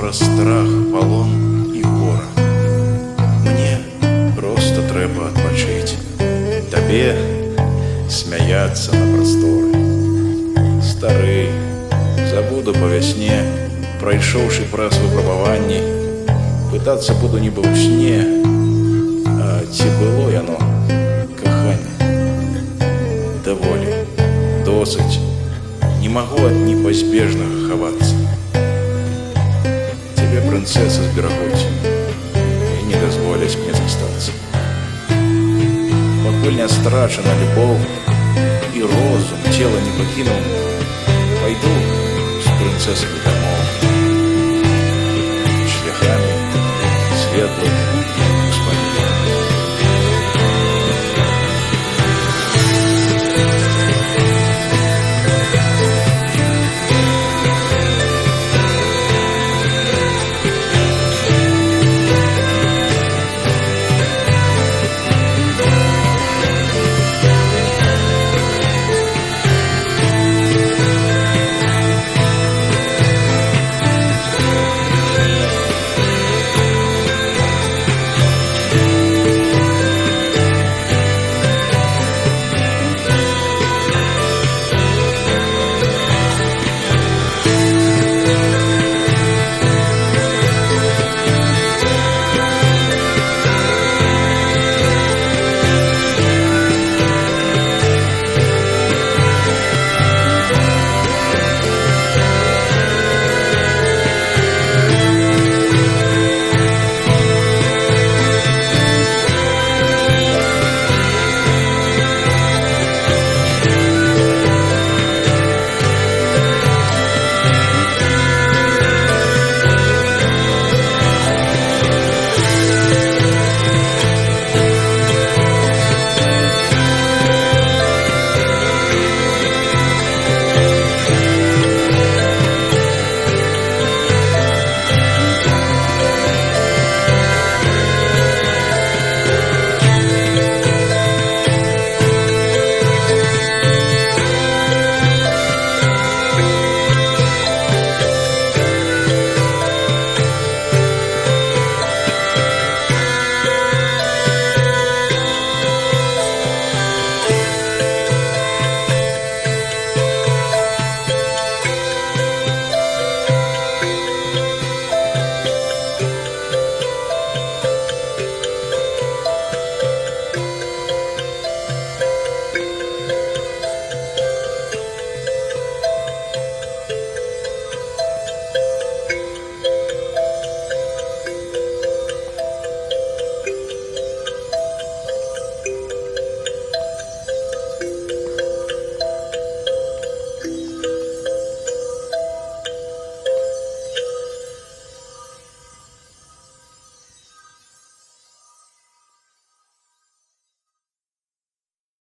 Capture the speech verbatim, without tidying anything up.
праз страх, палон і гора. Мне просто трэба адпачыць, табе смяяцца на прасторы. Стары, забуду па вясне, прайшоўшы праз выпрабаванні, пытацца буду нібы ў сне, а ці было яно каханне? Даволі, досыць, не магу ад непазбежнага хавацца. Цябе прынцэсы зберагуць і не дазволяць мне застацца. Пакуль не страчана любоў і розум цела не пакінуў, пайду з прынцэсамі дамоў шляхамі светлых